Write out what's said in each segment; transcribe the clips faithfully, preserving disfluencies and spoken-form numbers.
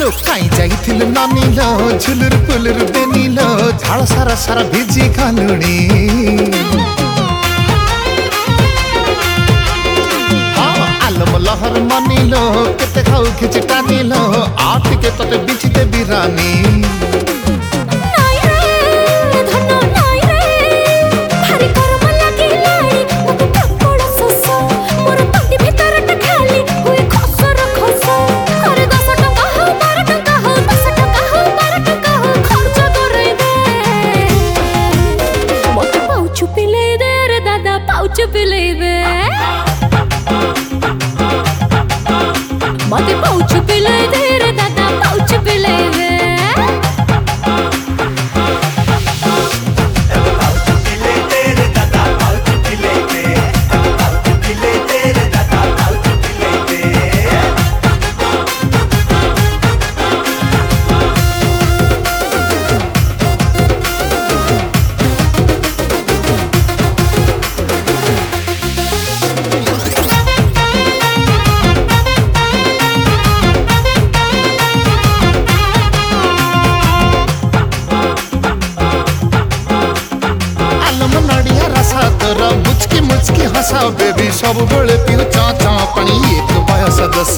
आलो काई जाइथिल नानीलो झुलुर पुलुर बेनीलो झाड़ सारा सारा भिजी खालुणी आलो लहर मानिलो केते खाऊ खिची टानिलो आठ के तते बिछिते बिरानी मते पाउच पिले दे रे दादा पाउच पिले दे पाउच पिले दे रे दादा पाउच पिले दे पाउच पिले दे रे दादा पाउच पिले दे मुचकी मुचकी हंसा बेबी सब बड़े पियो चा चा पानी एक बयस दस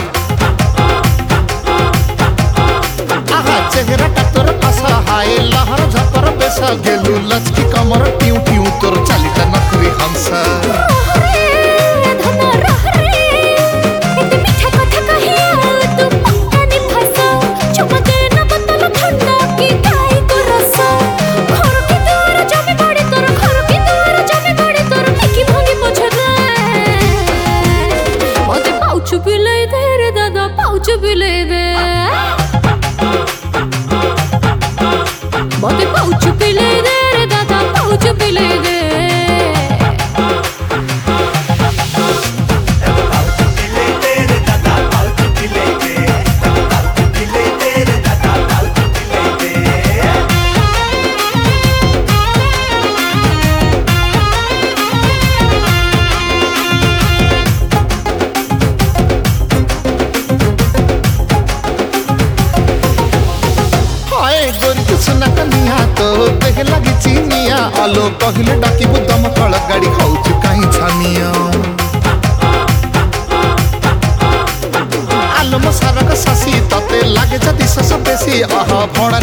आहा चेहरा टक्कर पासा हाय लहर झपर बेसा गेलू लचकी कमर टिउ टिउ तोर चालिता नखरी हंसा पाउच पिले दे मते पाउच पिले दे रे दादा पाउच पिले दे पाउच पिले दे रे दादा पाउच पिले दे पाउच पिले दे रे दादा पाउच पिले दे सुना कनिया तो देख लगी चीनिया आलो कहले डाकी बुदम कळ गाड़ी खाउछु काई छानिया आलो मसारा का सासी तते लागे जदी सस बेसी आहा भड़ा